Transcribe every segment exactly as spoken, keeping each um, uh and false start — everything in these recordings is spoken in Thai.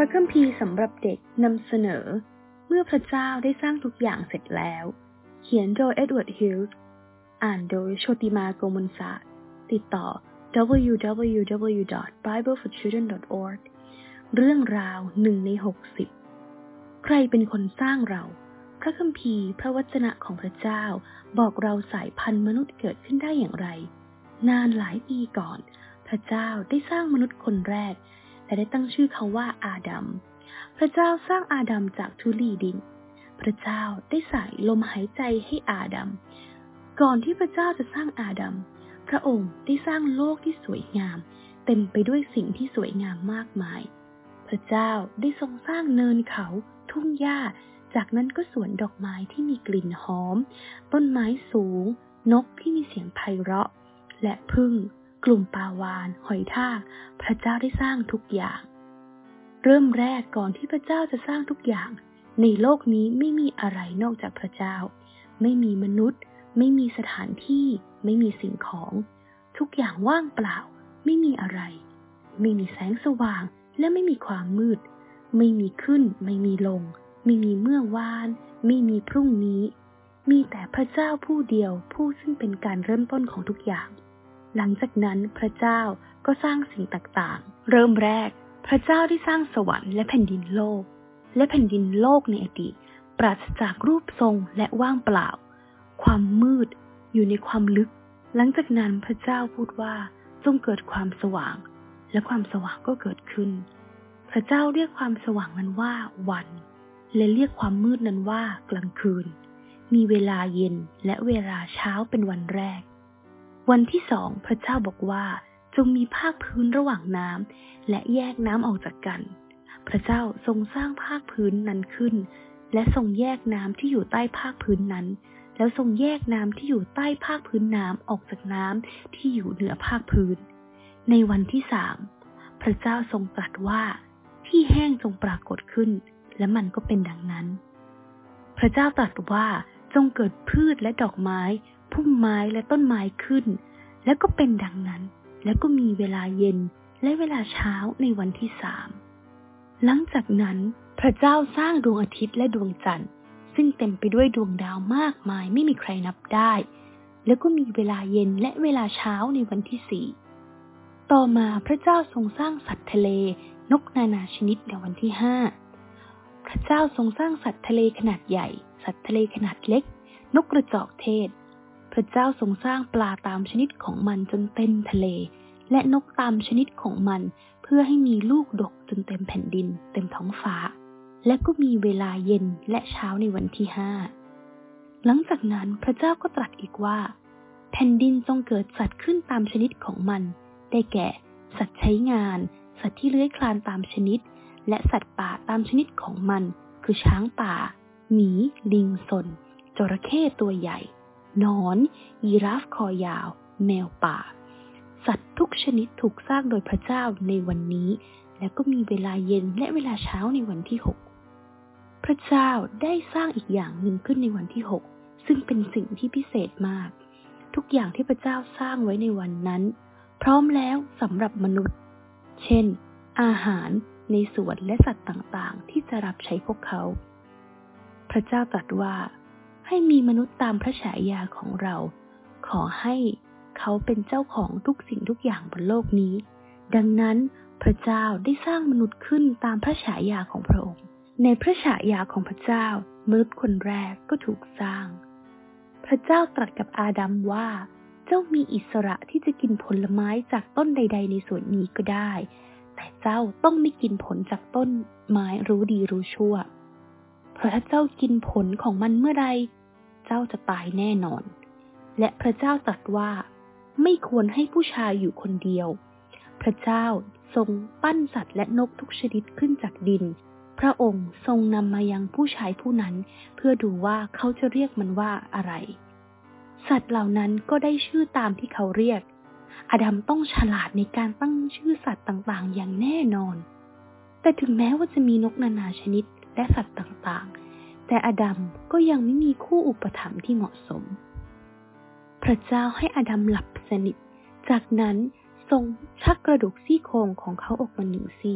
ระคัมภีร์สำหรับเด็กนำเสนอเมื่อพระเจ้าได้สร้างทุกอย่างเสร็จแล้วเขียนโดยเอ็ดเวิร์ดฮิลส์อ่านโดยโชติมาโกมลศาสตร์ติดต่อ ดับเบิลยู ดับเบิลยู ดับเบิลยู ดอท ไบเบิล ฟอร์ ชิลเดรน ดอท ออร์ก เรื่องราวหนึ่งในหกสิบใครเป็นคนสร้างเราพระคัมภีร์พระวจนะของพระเจ้าบอกเราสายพันธุ์มนุษย์เกิดขึ้นได้อย่างไรนานหลายปีก่อนพระเจ้าได้สร้างมนุษย์คนแรกและได้ตั้งชื่อเขาว่าอาดัมพระเจ้าสร้างอาดัมจากธุลีดินพระเจ้าได้ใส่ลมหายใจให้อาดัมก่อนที่พระเจ้าจะสร้างอาดัมพระองค์ได้สร้างโลกที่สวยงามเต็มไปด้วยสิ่งที่สวยงามมากมายพระเจ้าได้ทรงสร้างเนินเขาทุ่งหญ้าจากนั้นก็สวนดอกไม้ที่มีกลิ่นหอมต้นไม้สูงนกที่มีเสียงไพเราะและผึ้งกลุ่มปลาวาฬหอยทากพระเจ้าได้สร้างทุกอย่างเริ่มแรกก่อนที่พระเจ้าจะสร้างทุกอย่างในโลกนี้ไม่มีอะไรนอกจากพระเจ้าไม่มีมนุษย์ไม่มีสถานที่ไม่มีสิ่งของทุกอย่างว่างเปล่าไม่มีอะไรไม่มีแสงสว่างและไม่มีความมืดไม่มีขึ้นไม่มีลงไม่มีเมื่อวานไม่มีพรุ่งนี้มีแต่พระเจ้าผู้เดียวผู้ซึ่งเป็นการเริ่มต้นของทุกอย่างหลังจากนั้นพระเจ้าก็สร้างสิ่งต่างๆเริ่มแรกพระเจ้าได้สร้างสวรรค์และแผ่นดินโลกและแผ่นดินโลกในอดีตปราศจากรูปทรงและว่างเปล่าความมืดอยู่ในความลึกหลังจากนั้นพระเจ้าพูดว่าจงเกิดความสว่างและความสว่างก็เกิดขึ้นพระเจ้าเรียกความสว่างนั้นว่าวันและเรียกความมืดนั้นว่ากลางคืนมีเวลาเย็นและเวลาเช้าเป็นวันแรกวันที่สองพระเจ้าบอกว่าจงมีภาคพื้นระหว่างน้ำและแยกน้ำออกจากกันพระเจ้าทรงสร้างภาคพื้นนั้นขึ้นและทรงแยกน้ำที่อยู่ใต้ภาคพื้นนั้นแล้วทรงแยกน้ำที่อยู่ใต้ภาคพื้นน้ำออกจากน้ำที่อยู่เหนือภาคพื้นในวันที่สามพระเจ้าทรงตรัสว่าที่แห้งจงปรากฏขึ้นและมันก็เป็นดังนั้นพระเจ้าตรัสว่าจงเกิดพืชและดอกไม้พุ่มไม้และต้นไม้ขึ้นแล้วก็เป็นดังนั้นแล้วก็มีเวลาเย็นและเวลาเช้าในวันที่สามหลังจากนั้นพระเจ้าสร้างดวงอาทิตย์และดวงจันทร์ซึ่งเต็มไปด้วยดวงดาวมากมายไม่มีใครนับได้แล้วก็มีเวลาเย็นและเวลาเช้าในวันที่สี่ต่อมาพระเจ้าทรงสร้างสัตว์ทะเลนกนานาชนิดในวันที่ห้าพระเจ้าทรงสร้างสัตว์ทะเลขนาดใหญ่สัตว์ทะเลขนาดเล็กนกกระจอกเทศพระเจ้าทรงสร้างปลาตามชนิดของมันจนเต็มทะเลและนกตามชนิดของมันเพื่อให้มีลูกดกจนเต็มแผ่นดินเต็มท้องฟ้าและก็มีเวลาเย็นและเช้าในวันที่ห้าหลังจากนั้นพระเจ้าก็ตรัสอีกว่าแผ่นดินจงเกิดสัตว์ขึ้นตามชนิดของมันได้แก่สัตว์ใช้งานสัตว์ที่เลื้อยคลานตามชนิดและสัตว์ป่าตามชนิดของมันคือช้างป่าหมีลิงสนจระเข้ตัวใหญ่หนอนยีราฟคอยาวแมวป่าสัตว์ทุกชนิดถูกสร้างโดยพระเจ้าในวันนี้และก็มีเวลาเย็นและเวลาเช้าในวันที่หกพระเจ้าได้สร้างอีกอย่างหนึ่งขึ้นในวันที่หกซึ่งเป็นสิ่งที่พิเศษมากทุกอย่างที่พระเจ้าสร้างไว้ในวันนั้นพร้อมแล้วสำหรับมนุษย์เช่นอาหารในสวนและสัตว์ต่างๆที่จะรับใช้พวกเขาพระเจ้าตรัสว่าให้มีมนุษย์ตามพระฉายาของเราขอให้เขาเป็นเจ้าของทุกสิ่งทุกอย่างบนโลกนี้ดังนั้นพระเจ้าได้สร้างมนุษย์ขึ้นตามพระฉายาของพระองค์ในพระฉายาของพระเจ้ามนุษย์คนแรกก็ถูกสร้างพระเจ้าตรัสกับอาดัมว่าเจ้ามีอิสระที่จะกินผลไม้จากต้นใดๆในสวนนี้ก็ได้แต่เจ้าต้องไม่กินผลจากต้นไม้รู้ดีรู้ชั่วเพราะถ้าเจ้ากินผลของมันเมื่อใดเจ้าจะตายแน่นอนและพระเจ้าตรัสว่าไม่ควรให้ผู้ชายอยู่คนเดียวพระเจ้าทรงปั้นสัตว์และนกทุกชนิดขึ้นจากดินพระองค์ทรงนำมายังผู้ชายผู้นั้นเพื่อดูว่าเขาจะเรียกมันว่าอะไรสัตว์เหล่านั้นก็ได้ชื่อตามที่เขาเรียกอาดัมต้องฉลาดในการตั้งชื่อสัตว์ต่างๆอย่างแน่นอนแต่ถึงแม้ว่าจะมีนกนานาชนิดและสัตว์ต่างๆแต่อาดัมก็ยังไม่มีคู่อุปถัมภ์ที่เหมาะสมพระเจ้าให้อาดัมหลับสนิทจากนั้นทรงชักกระดูกซี่โครงของเขาออกมาหนึ่งซี่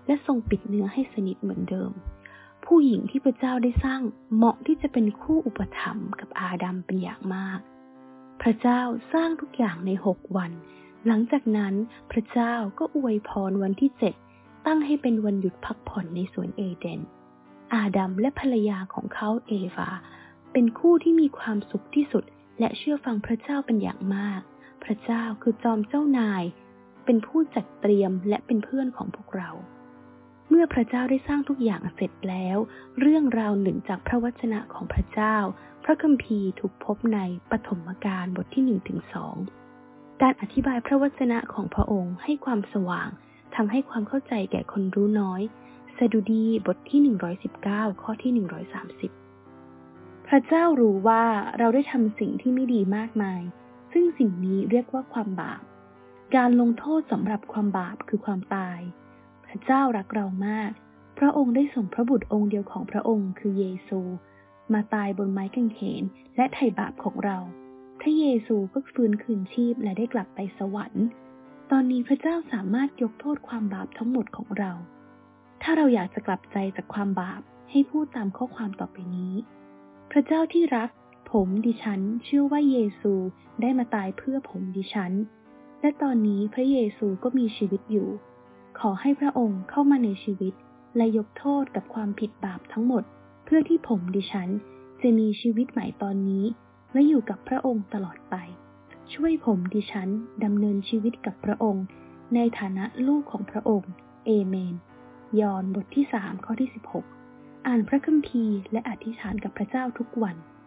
และทรงปิดเนื้อให้สนิทเหมือนเดิมผู้หญิงที่พระเจ้าได้สร้างเหมาะที่จะเป็นคู่อุปถัมภ์กับอาดัมเป็นอย่างมากพระเจ้าสร้างทุกอย่างในหกวันหลังจากนั้นพระเจ้าก็อวยพรวันที่เจ็ดตั้งให้เป็นวันหยุดพักผ่อนในสวนเอเดนอาดัมและภรรยาของเขาเอวาเป็นคู่ที่มีความสุขที่สุดและเชื่อฟังพระเจ้าเป็นอย่างมากพระเจ้าคือจอมเจ้านายเป็นผู้จัดเตรียมและเป็นเพื่อนของพวกเราเมื่อพระเจ้าได้สร้างทุกอย่างเสร็จแล้วเรื่องราวหนึ่งจากพระวจนะของพระเจ้าพระคัมภีร์ถูกพบในปฐมกาลบทที่หนึ่งถึงสองการอธิบายพระวจนะของพระองค์ให้ความสว่างทำให้ความเข้าใจแก่คนรู้น้อยสดุดีบทที่หนึ่งร้อยสิบเก้าข้อที่หนึ่งร้อยสามสิบพระเจ้ารู้ว่าเราได้ทำสิ่งที่ไม่ดีมากมายซึ่งสิ่งนี้เรียกว่าความบาปการลงโทษสำหรับความบาปคือความตายพระเจ้ารักเรามากพระองค์ได้ส่งพระบุตรองค์เดียวของพระองค์คือเยซูมาตายบนไม้กางเขนและไถ่บาปของเราพระเยซูก็ฟื้นคืนชีพและได้กลับไปสวรรค์ตอนนี้พระเจ้าสามารถยกโทษความบาปทั้งหมดของเราถ้าเราอยากจะกลับใจจากความบาปให้พูดตามข้อความต่อไปนี้พระเจ้าที่รักผมดิฉันเชื่อว่าเยซูได้มาตายเพื่อผมดิฉันและตอนนี้พระเยซูก็มีชีวิตอยู่ขอให้พระองค์เข้ามาในชีวิตและยกโทษกับความผิดบาปทั้งหมดเพื่อที่ผมดิฉันจะมีชีวิตใหม่ตอนนี้และอยู่กับพระองค์ตลอดไปช่วยผมดิฉันดำเนินชีวิตกับพระองค์ในฐานะลูกของพระองค์เอเมนยอห์นบทที่สามข้อที่สิบหกอ่านพระคัมภีร์และอธิษฐานกับพระเจ้าทุกวัน